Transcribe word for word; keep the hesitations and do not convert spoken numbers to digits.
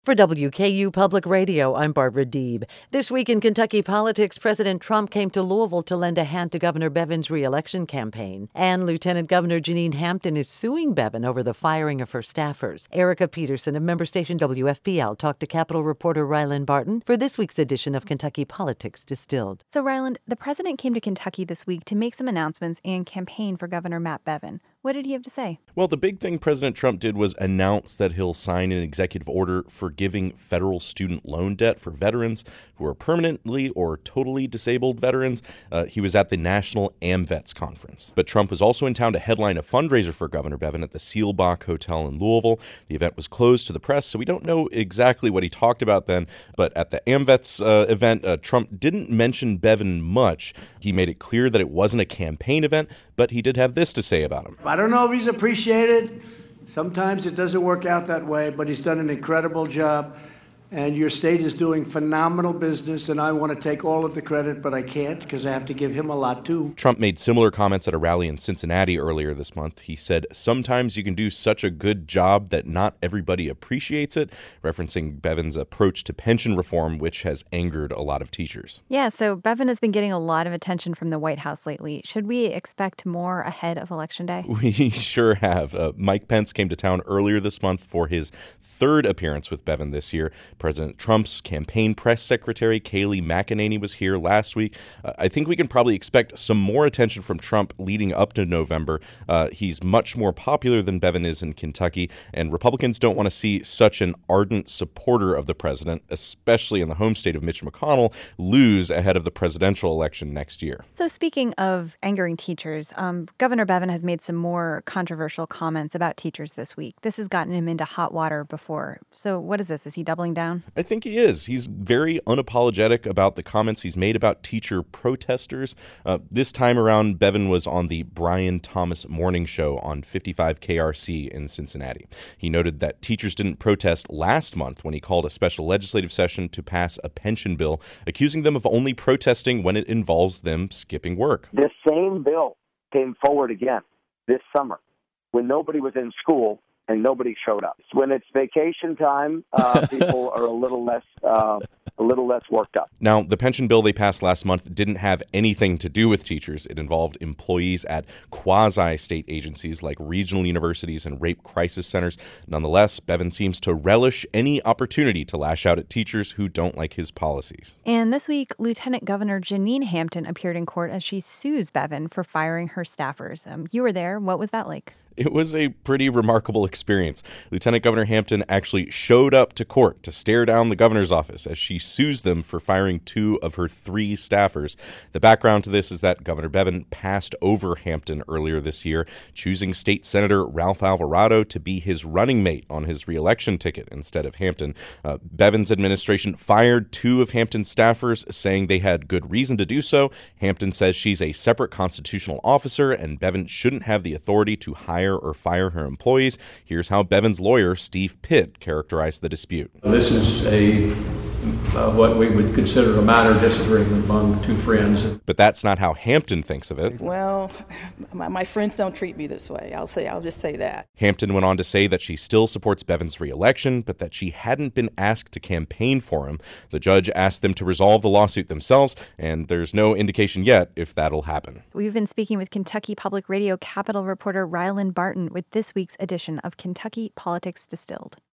For W K U Public Radio, I'm Barbara Deeb. This week in Kentucky politics, President Trump came to Louisville to lend a hand to Governor Bevin's re-election campaign. And Lieutenant Governor Jeanine Hampton is suing Bevin over the firing of her staffers. Erica Peterson of member station W F P L talked to Capitol reporter Ryland Barton for this week's edition of Kentucky Politics Distilled. So, Ryland, the president came to Kentucky this week to make some announcements and campaign for Governor Matt Bevin. What did he have to say? Well, the big thing President Trump did was announce that he'll sign an executive order forgiving federal student loan debt for veterans who are permanently or totally disabled veterans. Uh, he was at the National AmVets Conference. But Trump was also in town to headline a fundraiser for Governor Bevin at the Seelbach Hotel in Louisville. The event was closed to the press, so we don't know exactly what he talked about then. But at the AmVets uh, event, uh, Trump didn't mention Bevin much. He made it clear that it wasn't a campaign event, but he did have this to say about him. I don't know if he's appreciated. Sometimes it doesn't work out that way, but he's done an incredible job. And your state is doing phenomenal business, and I want to take all of the credit, but I can't because I have to give him a lot, too. Trump made similar comments at a rally in Cincinnati earlier this month. He said, sometimes you can do such a good job that not everybody appreciates it, referencing Bevin's approach to pension reform, which has angered a lot of teachers. Yeah, so Bevin has been getting a lot of attention from the White House lately. Should we expect more ahead of Election Day? We sure have. Uh, Mike Pence came to town earlier this month for his third appearance with Bevin this year. President Trump's campaign press secretary, Kayleigh McEnany, was here last week. Uh, I think we can probably expect some more attention from Trump leading up to November. Uh, he's much more popular than Bevin is in Kentucky, and Republicans don't want to see such an ardent supporter of the president, especially in the home state of Mitch McConnell, lose ahead of the presidential election next year. So speaking of angering teachers, um, Governor Bevin has made some more controversial comments about teachers this week. This has gotten him into hot water before. So what is this? Is he doubling down? I think he is. He's very unapologetic about the comments he's made about teacher protesters. Uh, this time around, Bevin was on the Brian Thomas Morning Show on fifty-five K R C in Cincinnati. He noted that teachers didn't protest last month when he called a special legislative session to pass a pension bill, accusing them of only protesting when it involves them skipping work. This same bill came forward again this summer when nobody was in school and nobody showed up. When it's vacation time, uh, people are a little less uh, a little less worked up. Now, the pension bill they passed last month didn't have anything to do with teachers. It involved employees at quasi-state agencies like regional universities and rape crisis centers. Nonetheless, Bevin seems to relish any opportunity to lash out at teachers who don't like his policies. And this week, Lieutenant Governor Jeanine Hampton appeared in court as she sues Bevin for firing her staffers. Um, you were there. What was that like? It was a pretty remarkable experience. Lieutenant Governor Hampton actually showed up to court to stare down the governor's office as she sues them for firing two of her three staffers. The background to this is that Governor Bevin passed over Hampton earlier this year, choosing State Senator Ralph Alvarado to be his running mate on his reelection ticket instead of Hampton. Uh, Bevin's administration fired two of Hampton's staffers, saying they had good reason to do so. Hampton says she's a separate constitutional officer and Bevin shouldn't have the authority to hire or fire her employees. Here's how Bevin's lawyer, Steve Pitt, characterized the dispute. This is a uh, what we would consider a minor disagreement among two friends. But that's not how Hampton thinks of it. Well, my, my friends don't treat me this way. I'll say, I'll just say that. Hampton went on to say that she still supports Bevin's reelection, but that she hadn't been asked to campaign for him. The judge asked them to resolve the lawsuit themselves, and there's no indication yet if that'll happen. We've been speaking with Kentucky Public Radio Capitol reporter Ryland Barton with this week's edition of Kentucky Politics Distilled.